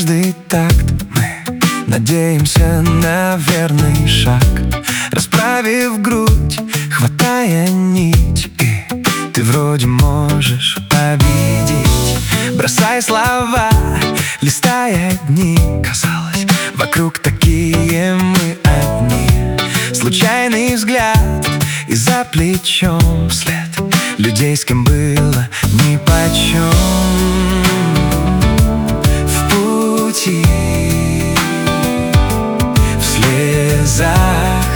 каждый такт мы надеемся на верный шаг, расправив грудь, хватая нить, и ты вроде можешь победить. Бросай слова, листая дни, казалось, вокруг такие мы одни. Случайный взгляд и за плечом след людей, с кем было нипочем. В пути, в слезах,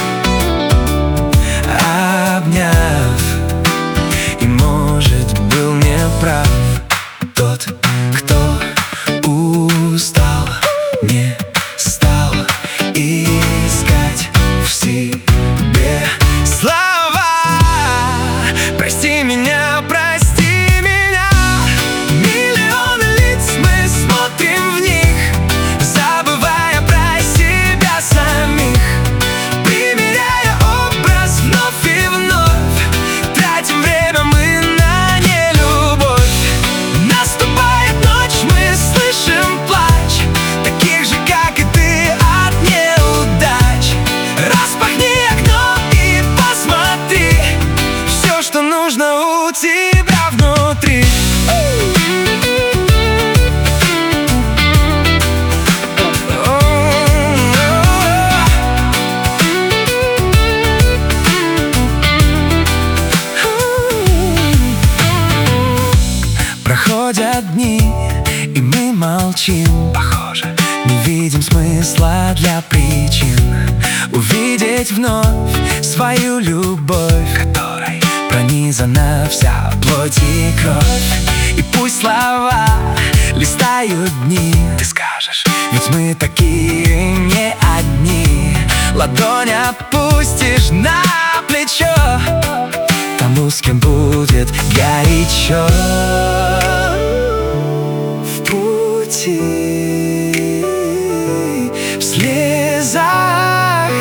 обняв, и, может, был неправ тот, кто устал, не стал искать в себе слова. Прости меня, прости меня. Миллионы лиц, мы смотрим в них, забывая про себя самих, примеряя образ вновь и вновь. Тратим время мы на нелюбовь. Наступает ночь, мы слышим плач таких же, как и ты, от неудач. Распахни окно и посмотри, все, что нужно у тебя внутри. Проходят дни, и мы молчим, похоже, не видим смысла для причин увидеть вновь свою любовь, которой пронизана вся плоть и кровь. И пусть слова листают дни, ты скажешь, ведь мы такие не одни. Ладонь опустишь на плечо тому, с кем будет горячо. В пути, в слезах,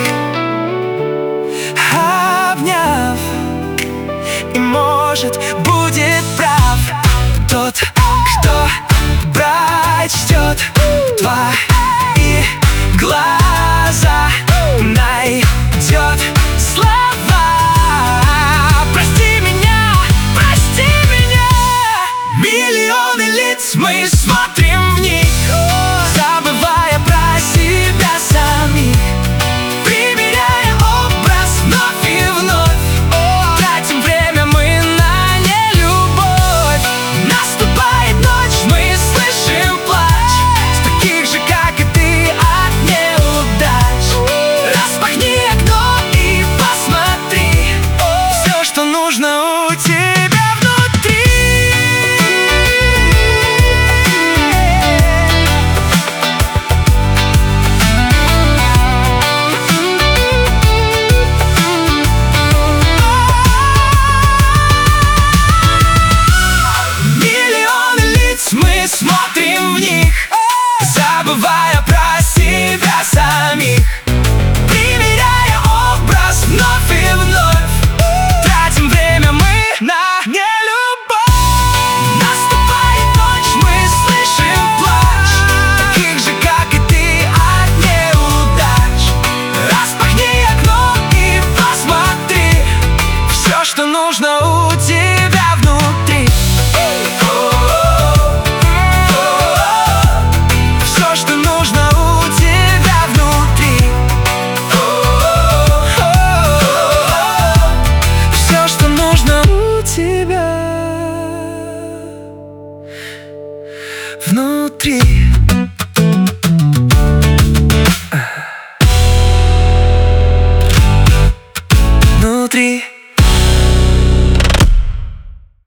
обняв, и, может, будет прав тот, кто прочтет твои глаза, найдет слова. Прости меня, прости меня. Миллионы лиц, мы смотрим в них, забывая про себя самих, примеряя образ вновь и вновь. Тратим время мы на нелюбовь. Наступает ночь, мы слышим плач таких же, как и ты, от неудач. Распахни окно и посмотри, все, что нужно у тебя внутри. Миллионы лиц, мы смотрим в них, забывая про себя самих, примеряя образ вновь и вновь. Тратим время мы на нелюбовь. Наступает ночь, мы слышим плач таких же, как и ты, от неудач. Распахни окно и посмотри, все, что нужно у тебя внутри. Все, что нужно у тебя внутри. Все, что нужно у тебя внутри.